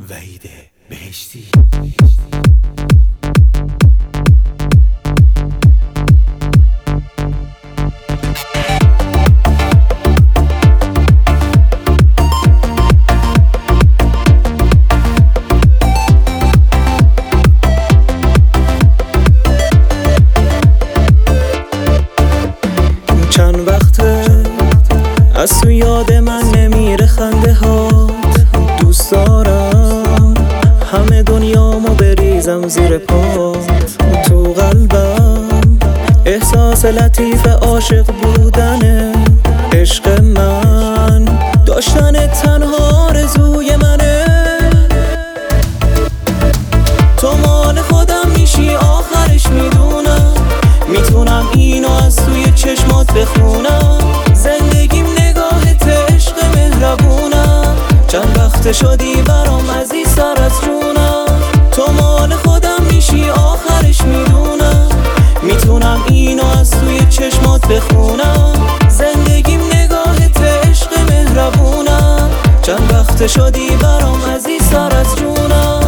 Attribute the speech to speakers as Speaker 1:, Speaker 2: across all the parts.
Speaker 1: وحید بهشتی.
Speaker 2: چند وقته از تو یاد من نمیره خنده هات، دوست دارم همه دنیامو بریزم زیر پات. تو قلبم احساس لطیف عاشق بودنه، عشق من داشتن تنها آرزوی منه. تو مال خودم میشی آخرش میدونم، میتونم اینو از توی چشمات بخونم. زندگیم نگاهت عشق مهربونم، چند وقت شدی برام عزیزتر از جونم. تو مال خودم میشی آخرش میدونم، میتونم اینو از توی چشمات بخونم. زندگیم نگاهت عشق مهربونم، چند وقت شدی برام عزیزتر از جونم.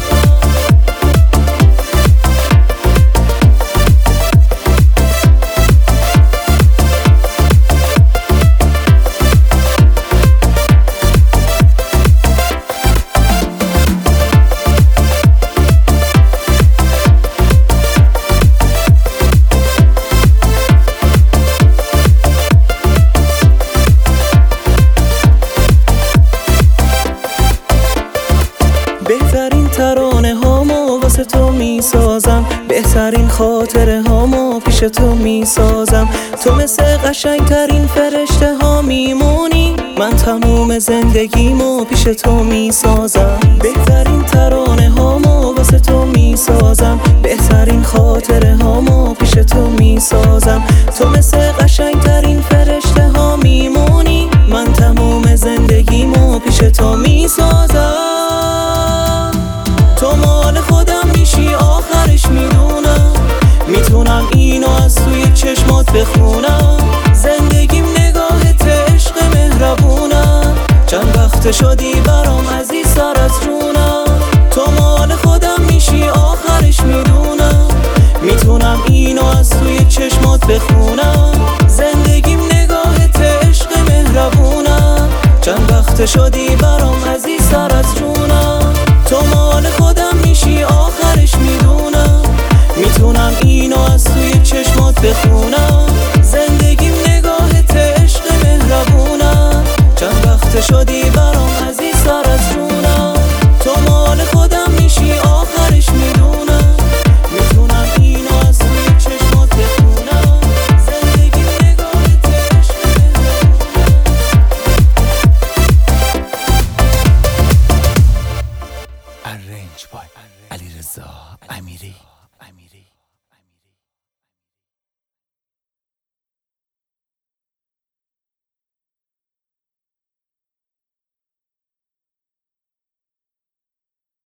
Speaker 2: بهترین ترانه هامو واسه تو میسازم، بهترین خاطره هامو پیش تو میسازم. تو مثل قشنگترین فرشته ها میمونی، من تموم زندگیمو پیش تو میسازم. بهترین ترانه هامو واسه تو میسازم، بهترین خاطره هامو پیش تو میسازم. تو مثل قشنگترین فرشته ها میمونی، من تموم زندگیمو پیش تو میسازم. تو مال خودم میشی آخرش میدونم، میتونم اینو از توی چشمات بخونم. زندگیم نگاهت عشق مهربونم، چند وقت شدی برام عزیزتر از جونم. تو مال خودم میشی آخرش میدونم، میتونم اینو از توی چشمات بخونم. زندگیم نگاهت عشق مهربونم، چند وقت شدی برام عزیزتر از جونم. تو مال خودم میشی آخرش میدونم، میتونم اینو از توی چشمات بخونم. زندگیم نگاهت عشق مهربونم، چند وقت شدی برام عزیزتر از جونم. تو مال خودم میشی آخرش میدونم، میتونم اینو از توی چشمات بخونم. زندگیم نگاهت عشق
Speaker 1: Arranged by علیرضا امیری.